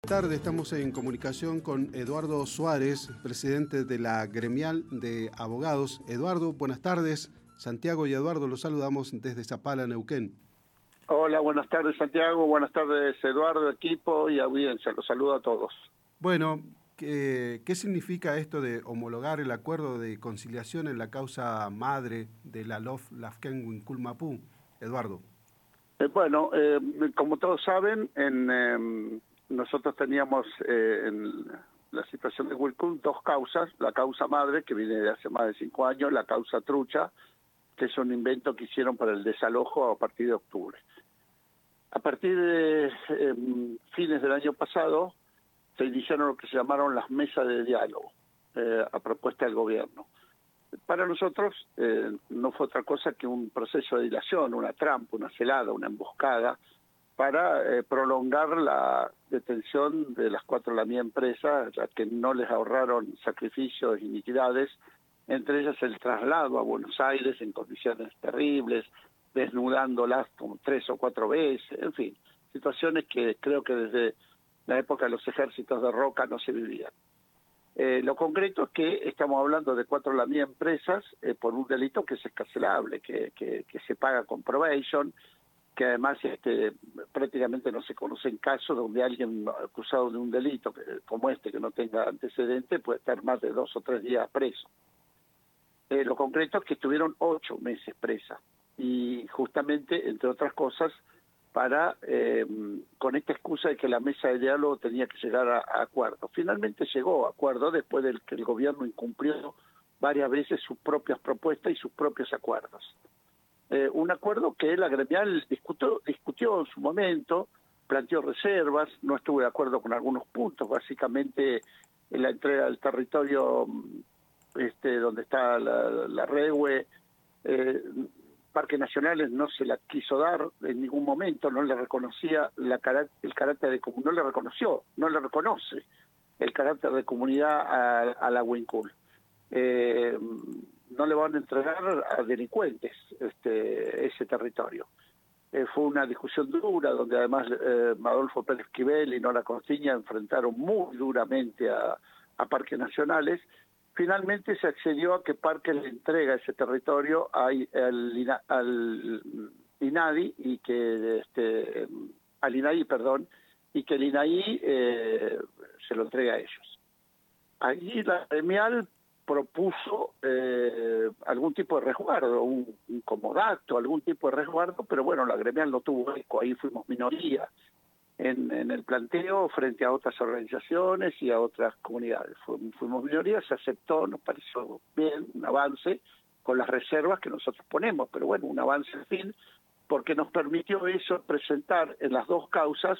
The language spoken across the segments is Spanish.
Buenas tardes, estamos en comunicación con Eduardo Suárez, presidente de la Gremial de Abogados. Eduardo, buenas tardes. Santiago y Eduardo, los saludamos desde Zapala, Neuquén. Hola, buenas tardes Santiago, buenas tardes Eduardo, equipo y audiencia, los saludo a todos. Bueno, ¿qué significa esto de homologar el acuerdo de conciliación en la causa madre de la LOF Lafken Wincul-Mapú? Eduardo. Como todos saben, nosotros teníamos en la situación de Wincul dos causas, la causa madre, que viene de hace más de 5 años, la causa trucha, que es un invento que hicieron para el desalojo a partir de octubre. A partir de fines del año pasado, se iniciaron lo que se llamaron las mesas de diálogo, a propuesta del gobierno. Para nosotros no fue otra cosa que un proceso de dilación, una trampa, una celada, una emboscada, para prolongar la detención de las 4 Lamía empresas, ya que no les ahorraron sacrificios y iniquidades, entre ellas el traslado a Buenos Aires en condiciones terribles, desnudándolas como 3 o 4 veces, en fin, situaciones que creo que desde la época de los ejércitos de Roca no se vivían. Lo concreto es que estamos hablando de 4 Lamía empresas por un delito que es escarcelable, que se paga con probation, que además prácticamente no se conocen casos donde alguien acusado de un delito como que no tenga antecedente, puede estar más de 2 o 3 días preso. Lo concreto es que estuvieron 8 meses presa, y justamente, entre otras cosas, con esta excusa de que la mesa de diálogo tenía que llegar a acuerdo. Finalmente llegó a acuerdo después de que el gobierno incumplió varias veces sus propias propuestas y sus propios acuerdos. Un acuerdo que la gremial discutió en su momento, planteó reservas, no estuvo de acuerdo con algunos puntos, básicamente en la entrega del territorio donde está la Rehue, Parques Nacionales no se la quiso dar en ningún momento, no le reconocía el carácter de comunidad, no le reconoce el carácter de comunidad a la Wincul. No le van a entregar a delincuentes ese territorio. Fue una discusión dura, donde además Adolfo Pérez Esquivel y Nora Cortiña enfrentaron muy duramente a Parques Nacionales. Finalmente se accedió a que Parques le entrega ese territorio al INADI y que al INADI, y que el INADI se lo entrega a ellos. Allí la gremial propuso algún tipo de resguardo, un comodato, algún tipo de resguardo, pero bueno, la gremial no tuvo eco, ahí fuimos minoría en el planteo frente a otras organizaciones y a otras comunidades. Fuimos minoría, se aceptó, nos pareció bien, un avance con las reservas que nosotros ponemos, pero bueno, un avance al fin, porque nos permitió eso presentar en las dos causas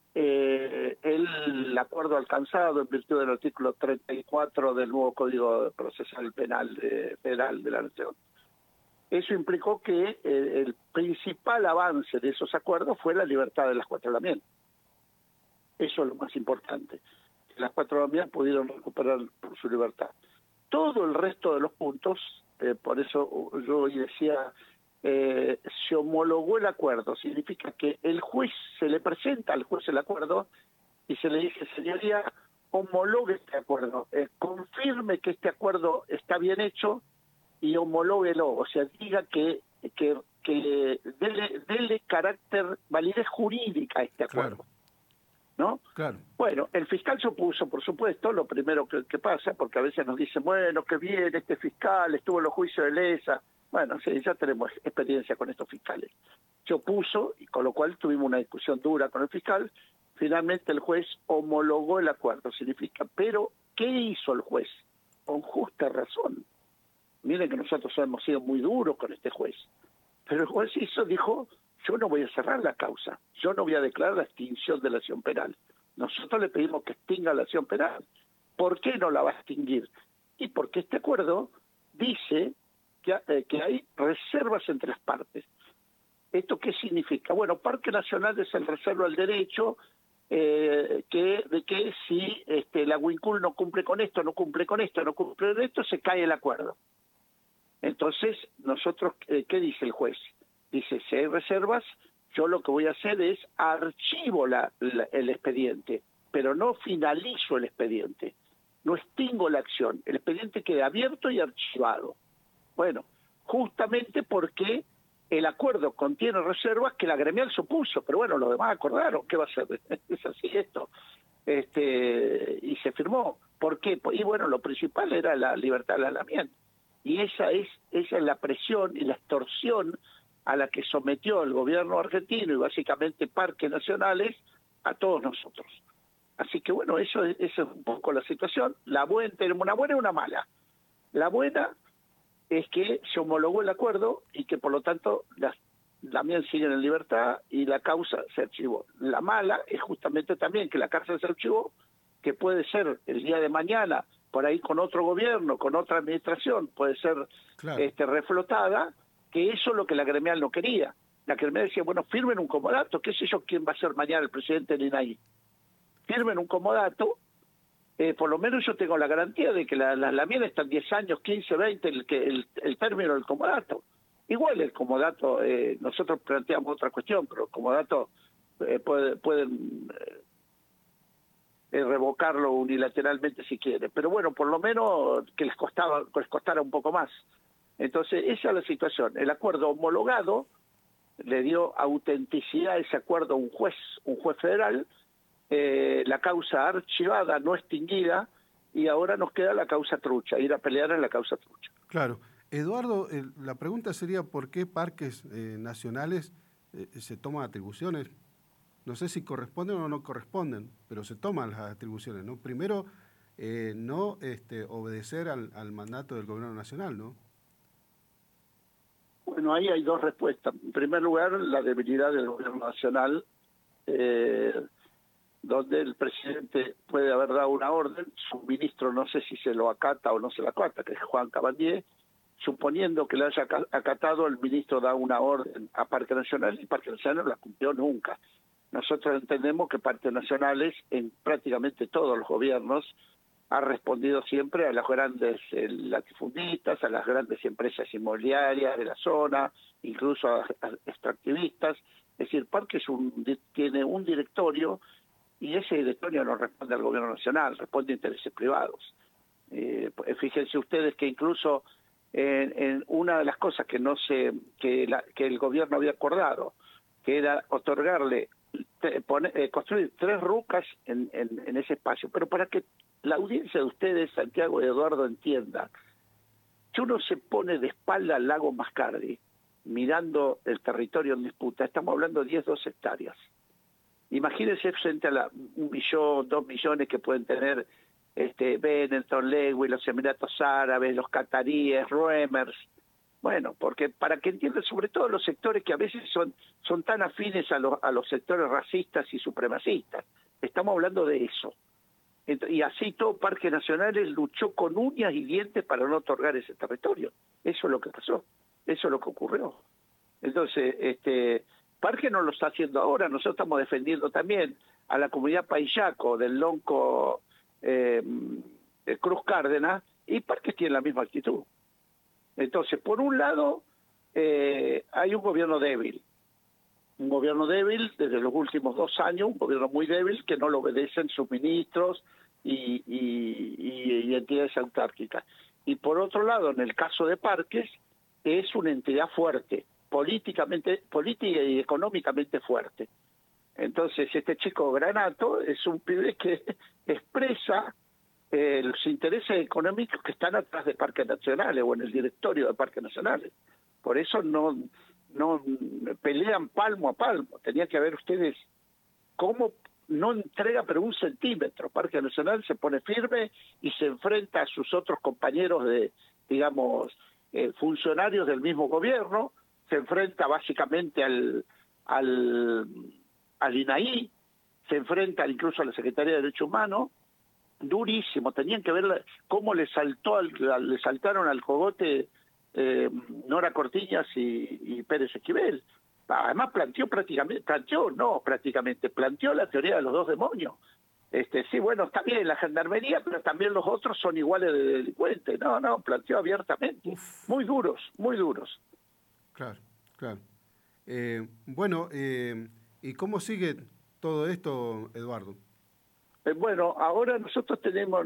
el acuerdo alcanzado en virtud del artículo 34 del nuevo Código Procesal Penal Federal de la Nación. Eso implicó que el principal avance de esos acuerdos fue la libertad de las 4 Lamía. Eso es lo más importante. Las 4 Lamía pudieron recuperar su libertad. Todo el resto de los puntos, por eso yo hoy decía, se homologó el acuerdo. Significa que el juez se le presenta al juez el acuerdo y se le dice, señoría, homologue este acuerdo, confirme que este acuerdo está bien hecho y homológuelo, o sea, diga que dele carácter, validez jurídica a este acuerdo. Claro. ¿No? Claro. Bueno, el fiscal se opuso, por supuesto, lo primero que pasa, porque a veces nos dicen, bueno, qué bien, este fiscal estuvo en los juicios de Lesa. Bueno, sí, ya tenemos experiencia con estos fiscales. Se opuso, y con lo cual tuvimos una discusión dura con el fiscal. Finalmente el juez homologó el acuerdo, significa, pero ¿qué hizo el juez? Con justa razón. Miren que nosotros hemos sido muy duros con este juez, pero el juez dijo, yo no voy a cerrar la causa, yo no voy a declarar la extinción de la acción penal. Nosotros le pedimos que extinga la acción penal. ¿Por qué no la va a extinguir? Y porque este acuerdo dice que hay reservas entre las partes. ¿Esto qué significa? Bueno, Parque Nacional es el reserva el derecho de que si la Wincul no cumple con esto, no cumple con esto, no cumple con esto, se cae el acuerdo. Entonces, nosotros, ¿qué dice el juez? Dice, si hay reservas, yo lo que voy a hacer es archivo el expediente. pero no finalizo el expediente, no extingo la acción, el expediente queda abierto y archivado. Bueno, justamente porque el acuerdo contiene reservas que la gremial se opuso, pero bueno, los demás acordaron, ¿qué va a ser? Es así esto. Y se firmó. ¿Por qué? Y bueno, lo principal era la libertad de alojamiento. Y esa es la presión y la extorsión a la que sometió el gobierno argentino y básicamente parques nacionales a todos nosotros. Así que bueno, eso es un poco la situación. Tenemos una buena y una mala. La buena es que se homologó el acuerdo y que por lo tanto las también siguen en libertad y la causa se archivó. La mala es justamente también que la causa se archivó, que puede ser el día de mañana, por ahí con otro gobierno, con otra administración, puede ser reflotada, que eso es lo que la gremial no quería. La gremial decía, bueno, firmen un comodato, qué sé yo quién va a ser mañana el presidente del INAI. Firmen un comodato, por lo menos yo tengo la garantía de que la miel está en 10 años, 15, 20, el término del comodato. Igual el comodato, nosotros planteamos otra cuestión, pero el comodato pueden revocarlo unilateralmente si quieren. Pero bueno, por lo menos que les costara un poco más. Entonces, esa es la situación. El acuerdo homologado le dio autenticidad a ese acuerdo a un juez federal, la causa archivada, no extinguida, y ahora nos queda la causa trucha, ir a pelear en la causa trucha. Claro. Eduardo, la pregunta sería ¿por qué parques nacionales se toman atribuciones? No sé si corresponden o no corresponden, pero se toman las atribuciones, ¿no? Primero, no obedecer al mandato del gobierno nacional, ¿no? Bueno, ahí hay dos respuestas. En primer lugar, la debilidad del gobierno nacional, donde el presidente puede haber dado una orden, su ministro no sé si se lo acata o no se lo acata, que es Juan Cabandier. Suponiendo que la haya acatado, el ministro da una orden a Parque Nacional y Parque Nacional no la cumplió nunca. Nosotros entendemos que Parques Nacionales, en prácticamente todos los gobiernos, ha respondido siempre a los grandes latifundistas, a las grandes empresas inmobiliarias de la zona, incluso a extractivistas. Es decir, Parques tiene un directorio y ese directorio no responde al gobierno nacional, responde a intereses privados. Fíjense ustedes que incluso en una de las cosas que el gobierno había acordado, que era otorgarle, construir 3 rucas en ese espacio, pero para que la audiencia de ustedes, Santiago y Eduardo, entienda, si uno se pone de espalda al lago Mascardi, mirando el territorio en disputa, estamos hablando de 10-12 hectáreas. Imagínense frente a 1 millón, 2 millones que pueden tener Benetton, Lewy, los Emiratos Árabes, los cataríes, Roemers. Bueno, porque para que entiendan, sobre todo los sectores que a veces son tan afines a los sectores racistas y supremacistas. Estamos hablando de eso. Y así todo Parques Nacionales luchó con uñas y dientes para no otorgar ese territorio. Eso es lo que pasó, eso es lo que ocurrió. Entonces, Parque no lo está haciendo ahora, nosotros estamos defendiendo también a la comunidad Payaco del Lonco Cruz Cárdenas, y Parques tiene la misma actitud. Entonces, por un lado, hay un gobierno débil desde los últimos 2 años, un gobierno muy débil que no le obedecen sus ministros y entidades autárquicas. Y por otro lado, en el caso de Parques, es una entidad fuerte, política y económicamente fuerte. Entonces, este chico Granato es un pibe que expresa los intereses económicos que están atrás de Parques Nacionales o en el directorio de Parques Nacionales. Por eso no pelean palmo a palmo. Tenían que ver ustedes cómo no entrega pero 1 centímetro. Parque Nacional se pone firme y se enfrenta a sus otros compañeros funcionarios del mismo gobierno, se enfrenta básicamente al INAI, se enfrenta incluso a la Secretaría de Derechos Humanos, durísimo. Tenían que ver cómo le saltaron al cogote Nora Cortiñas y Pérez Esquivel. Además planteó la teoría de los 2 demonios. Sí, bueno, está bien la gendarmería, pero también los otros son iguales de delincuentes. No, planteó abiertamente. Muy duros. Claro. Bueno, ¿y cómo sigue todo esto, Eduardo? Bueno, ahora nosotros tenemos,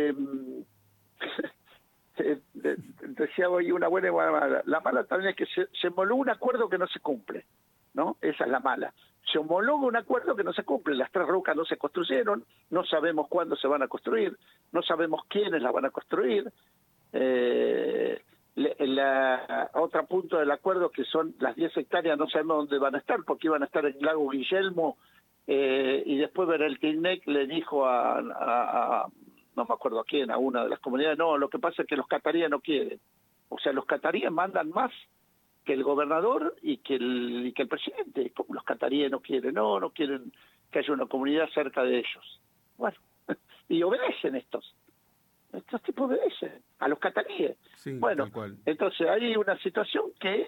decía hoy una buena y una mala. La mala también es que se homologó un acuerdo que no se cumple, ¿no? Esa es la mala. Se homologa un acuerdo que no se cumple. Las 3 rucas no se construyeron, no sabemos cuándo se van a construir, no sabemos quiénes las van a construir. Otro punto del acuerdo que son las 10 hectáreas, no sabemos dónde van a estar, porque iban a estar en Lago Guillermo, y después Bereltinec le dijo no me acuerdo a quién, a una de las comunidades, no, lo que pasa es que los cataríes no quieren. O sea, los cataríes mandan más que el gobernador y que el presidente. Como los cataríes no quieren, no quieren que haya una comunidad cerca de ellos. Bueno, y obedecen estos tipos obedecen a los cataríes. Sí, bueno, tal cual. Entonces hay una situación que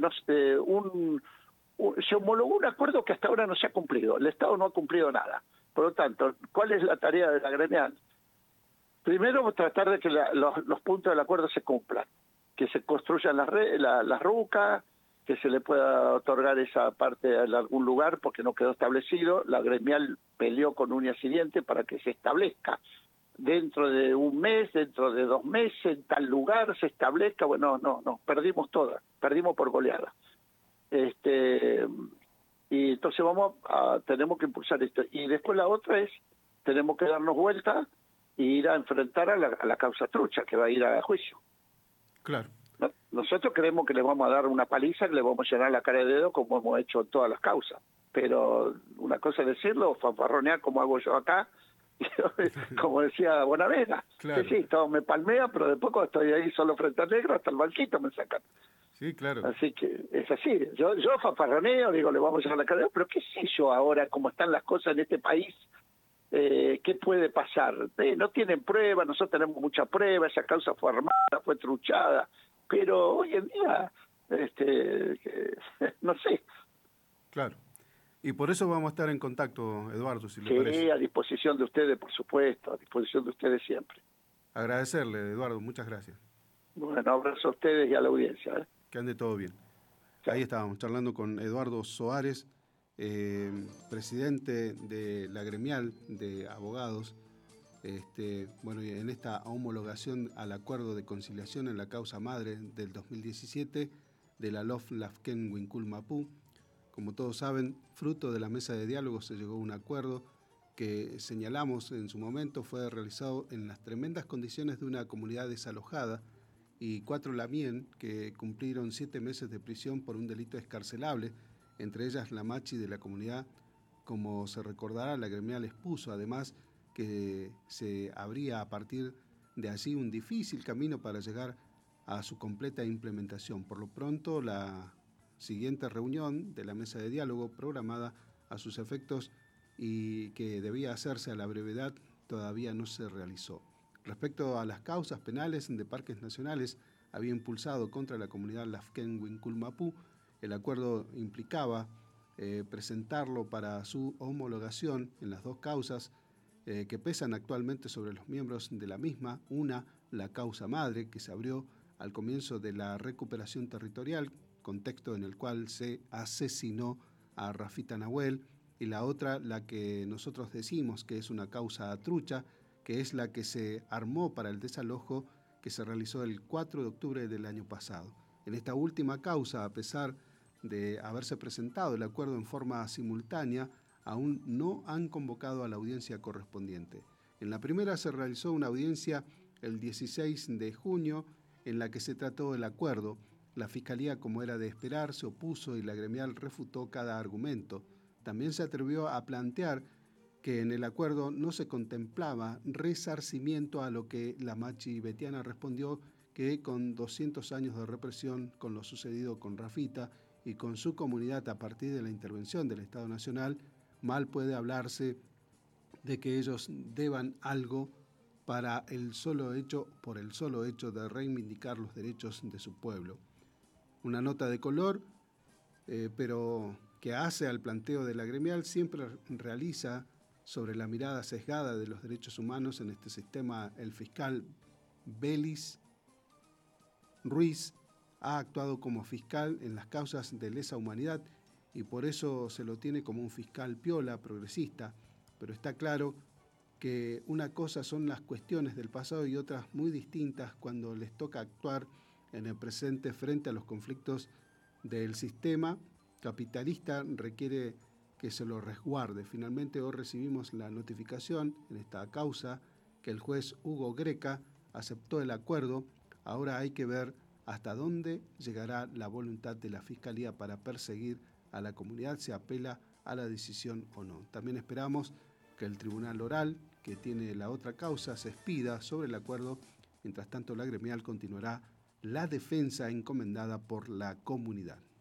se homologó un acuerdo que hasta ahora no se ha cumplido. El Estado no ha cumplido nada. Por lo tanto, ¿cuál es la tarea de la gremial? Primero, tratar de que los puntos del acuerdo se cumplan, que se construyan las rucas, que se le pueda otorgar esa parte a algún lugar porque no quedó establecido. La gremial peleó con uñas y dientes para que se establezca dentro de un mes, dentro de 2 meses, en tal lugar se establezca. Bueno, no, perdimos todas, perdimos por goleada. Y entonces tenemos que impulsar esto. Y después la otra es, tenemos que darnos vuelta e ir a enfrentar a la causa trucha, que va a ir a juicio. Claro. Nosotros creemos que le vamos a dar una paliza, que le vamos a llenar la cara de dedo, como hemos hecho en todas las causas. Pero una cosa es decirlo, fanfarronear como hago yo acá, como decía Bonavena. Claro. Sí, todo me palmea, pero después cuando estoy ahí solo frente al negro, hasta el banquito me sacan. Sí, claro. Así que es así. Yo fanfarroneo, digo, le vamos a llenar la cara de dedo, pero qué sé yo ahora, cómo están las cosas en este país. ¿Qué puede pasar? No tienen pruebas, nosotros tenemos mucha prueba, esa causa fue armada, fue truchada, pero hoy en día, no sé. Claro. Y por eso vamos a estar en contacto, Eduardo, si le parece. Sí, a disposición de ustedes, por supuesto, a disposición de ustedes siempre. Agradecerle, Eduardo, muchas gracias. Bueno, abrazo a ustedes y a la audiencia. Que ande todo bien. Chao. Ahí estábamos charlando con Eduardo Soares, presidente de la gremial de abogados, bueno, y en esta homologación al acuerdo de conciliación en la causa madre del 2017 de la LOF Lafken Wincul Mapú. Como todos saben, fruto de la mesa de diálogo se llegó a un acuerdo que señalamos en su momento fue realizado en las tremendas condiciones de una comunidad desalojada y 4 lamien que cumplieron 7 meses de prisión por un delito escarcelable, entre ellas la machi de la comunidad. Como se recordará, la gremial expuso además que se abría a partir de allí un difícil camino para llegar a su completa implementación. Por lo pronto, la siguiente reunión de la mesa de diálogo programada a sus efectos y que debía hacerse a la brevedad todavía no se realizó. Respecto a las causas penales de parques nacionales había impulsado contra la comunidad Lafken Wincul Mapú, el acuerdo implicaba presentarlo para su homologación en las 2 causas que pesan actualmente sobre los miembros de la misma. Una, la causa madre, que se abrió al comienzo de la recuperación territorial, contexto en el cual se asesinó a Rafita Nahuel, y la otra, la que nosotros decimos que es una causa trucha, que es la que se armó para el desalojo que se realizó el 4 de octubre del año pasado. En esta última causa, a pesar de haberse presentado el acuerdo en forma simultánea, aún no han convocado a la audiencia correspondiente. En la primera se realizó una audiencia el 16 de junio en la que se trató el acuerdo. La Fiscalía, como era de esperar, se opuso y la gremial refutó cada argumento. También se atrevió a plantear que en el acuerdo no se contemplaba resarcimiento, a lo que la machi betiana respondió que con 200 años de represión, con lo sucedido con Rafita y con su comunidad a partir de la intervención del Estado Nacional, mal puede hablarse de que ellos deban algo por el solo hecho de reivindicar los derechos de su pueblo. Una nota de color, pero que hace al planteo de la gremial, siempre realiza sobre la mirada sesgada de los derechos humanos en este sistema. El fiscal Belis Ruiz ha actuado como fiscal en las causas de lesa humanidad y por eso se lo tiene como un fiscal piola, progresista, pero está claro que una cosa son las cuestiones del pasado y otras muy distintas cuando les toca actuar en el presente frente a los conflictos del sistema capitalista, requiere que se lo resguarde. Finalmente hoy recibimos la notificación en esta causa que el juez Hugo Greca aceptó el acuerdo. Ahora hay que ver hasta dónde llegará la voluntad de la Fiscalía para perseguir a la comunidad, si apela a la decisión o no. También esperamos que el Tribunal Oral, que tiene la otra causa, se expida sobre el acuerdo. Mientras tanto, la gremial continuará la defensa encomendada por la comunidad.